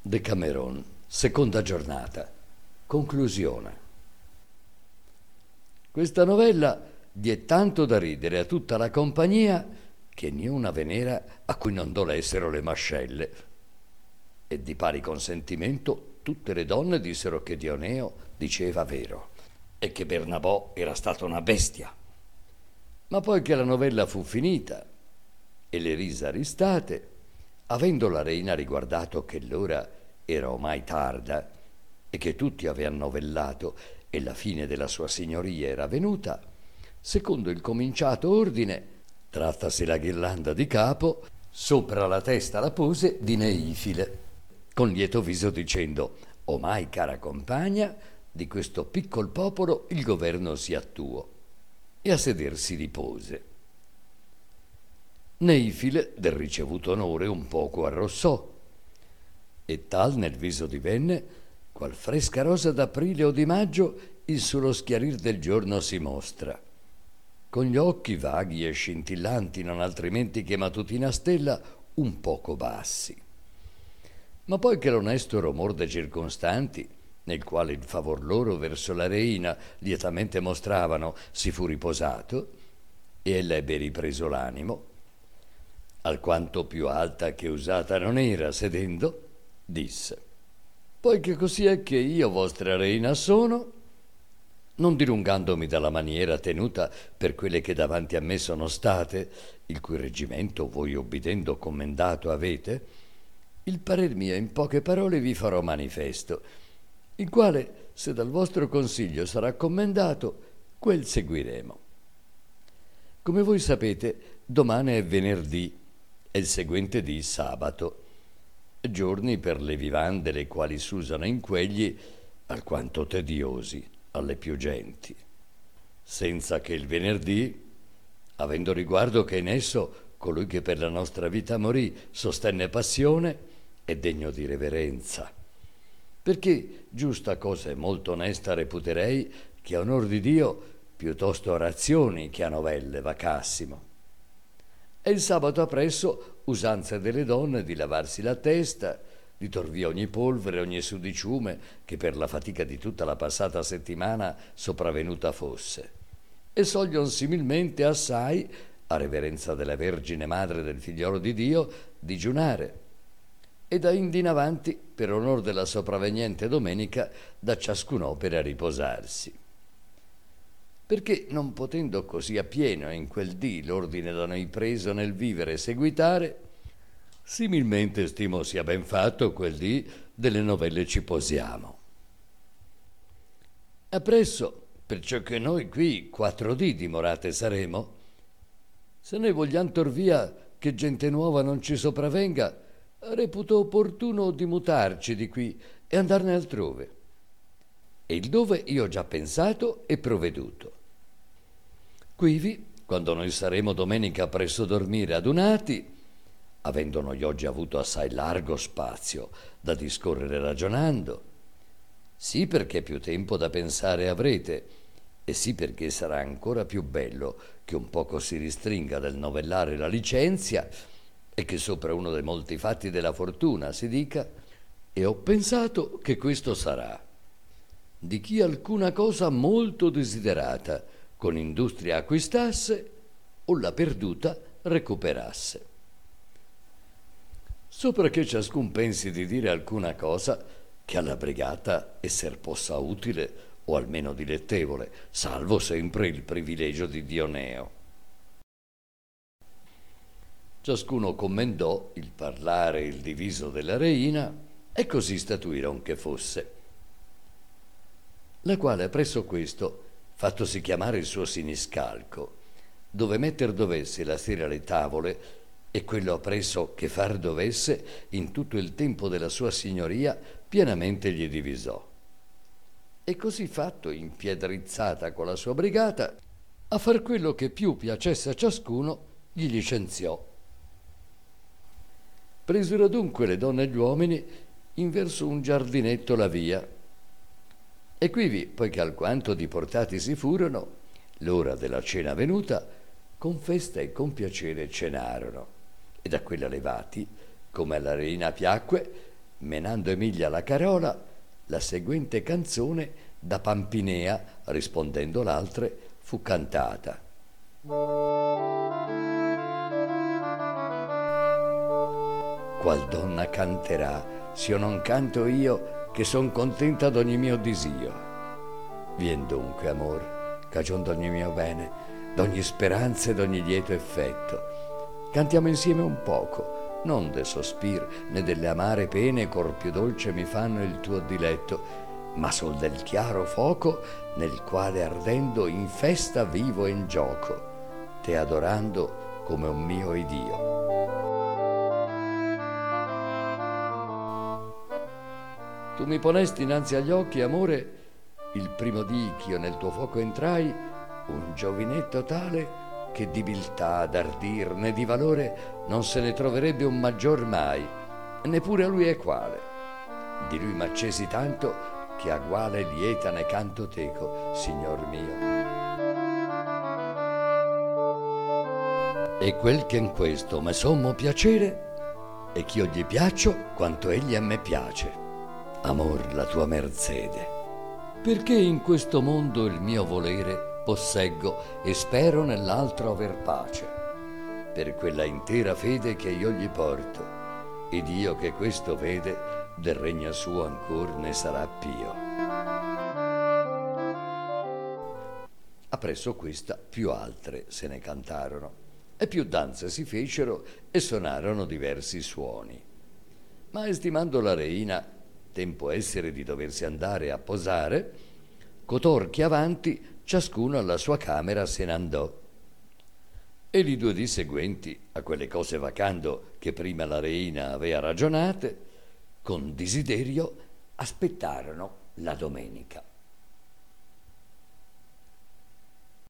Decameron, seconda giornata. Conclusione. Questa novella diè tanto da ridere a tutta la compagnia che niuna ve n'era a cui non dolessero le mascelle. E di pari consentimento tutte le donne dissero che Dioneo diceva vero e che Bernabò era stata una bestia. Ma poi che la novella fu finita e le risa ristate, avendo la reina riguardato che l'ora era ormai tarda e che tutti avean novellato e la fine della sua signoria era venuta, secondo il cominciato ordine, trattasi la ghirlanda di capo, sopra la testa la pose di Neifile, con lieto viso dicendo: «Omai, cara compagna, di questo piccol popolo il governo sia tuo». E a sedersi ripose. Neifile, del ricevuto onore, un poco arrossò, e tal nel viso divenne, qual fresca rosa d'aprile o di maggio il sullo schiarir del giorno si mostra, con gli occhi vaghi e scintillanti, non altrimenti che matutina stella, un poco bassi. Ma poi che l'onesto romor de circonstanti, nel quale il favor loro verso la reina lietamente mostravano, si fu riposato, e ella ebbe ripreso l'animo, alquanto più alta che usata non era, sedendo, disse: «Poiché così è che io vostra reina sono, non dilungandomi dalla maniera tenuta per quelle che davanti a me sono state, il cui reggimento voi obbidendo commendato avete, il parer mio in poche parole vi farò manifesto, il quale, se dal vostro consiglio sarà commendato, quel seguiremo. Come voi sapete, domani è venerdì e il seguente dì sabato, giorni per le vivande le quali s'usano in quegli alquanto tediosi alle più genti, senza che il venerdì, avendo riguardo che in esso colui che per la nostra vita morì sostenne passione, è degno di reverenza, perché giusta cosa e molto onesta reputerei che a onor di Dio piuttosto a orazioni che a novelle vacassimo. E il sabato appresso usanza delle donne di lavarsi la testa, di tor via ogni polvere, ogni sudiciume che per la fatica di tutta la passata settimana sopravvenuta fosse, e soglion similmente assai, a reverenza della Vergine Madre del Figliolo di Dio, digiunare, e da indi in avanti, per onor della sopravveniente domenica, da ciascun'opera riposarsi. Perché non potendo così appieno in quel dì l'ordine da noi preso nel vivere e seguitare, similmente stimo sia ben fatto quel dì delle novelle ci posiamo. Appresso, perciò che noi qui 4 dì dimorate saremo, se noi vogliam tor via che gente nuova non ci sopravenga, reputo opportuno di mutarci di qui e andarne altrove. E il dove io ho già pensato e provveduto. Quivi, quando noi saremo domenica presso dormire adunati, avendo noi oggi avuto assai largo spazio da discorrere ragionando, sì perché più tempo da pensare avrete, e sì perché sarà ancora più bello che un poco si ristringa del novellare la licenzia e che sopra uno dei molti fatti della fortuna si dica: e ho pensato che questo sarà di chi alcuna cosa molto desiderata con industria acquistasse o la perduta recuperasse. Sopra che ciascun pensi di dire alcuna cosa che alla brigata esser possa utile o almeno dilettevole, salvo sempre il privilegio di Dioneo. Ciascuno commendò il parlare e il diviso della reina, e così statuiron che fosse. La quale presso questo, fattosi chiamare il suo siniscalco, dove metter dovesse la sera le tavole, e quello appresso che far dovesse in tutto il tempo della sua signoria, pienamente gli divisò. E così fatto, impiedrizzata con la sua brigata, a far quello che più piacesse a ciascuno, gli licenziò. Presero dunque le donne e gli uomini in verso un giardinetto la via, e quivi, poiché alquanto diportati si furono, l'ora della cena venuta, con festa e con piacere cenarono, e da quella levati, come alla reina piacque, menando Emilia la carola, la seguente canzone da Pampinea, rispondendo l'altre, fu cantata. Qual donna canterà, s'io non canto io, che son contenta d'ogni mio disio. Vien dunque, amor, cagion d'ogni mio bene, d'ogni speranza e d'ogni lieto effetto. Cantiamo insieme un poco, non de sospir, né delle amare pene cor più dolce mi fanno il tuo diletto, ma sol del chiaro foco, nel quale ardendo in festa vivo e in gioco, te adorando come un mio Iddio. Tu mi ponesti innanzi agli occhi, amore, il primo dì ch'io nel tuo fuoco entrai, un giovinetto tale che di biltà, d'ardir né di valore non se ne troverebbe un maggior mai, neppure a lui è quale. Di lui m'accesi tanto che a guale lieta ne canto teco, signor mio. E quel che in questo me sommo piacere è ch'io gli piaccio quanto egli a me piace. Amor, la tua merzede, perché in questo mondo il mio volere posseggo e spero nell'altro aver pace, per quella intera fede che io gli porto, ed io che questo vede, del regno suo ancor ne sarà pio. Appresso questa più altre se ne cantarono, e più danze si fecero e sonarono diversi suoni. Ma estimando la reina tempo essere di doversi andare a posare, cotor che avanti ciascuno alla sua camera se n'andò. E li 2 dì seguenti, a quelle cose vacando che prima la reina avea ragionate, con desiderio aspettarono la domenica.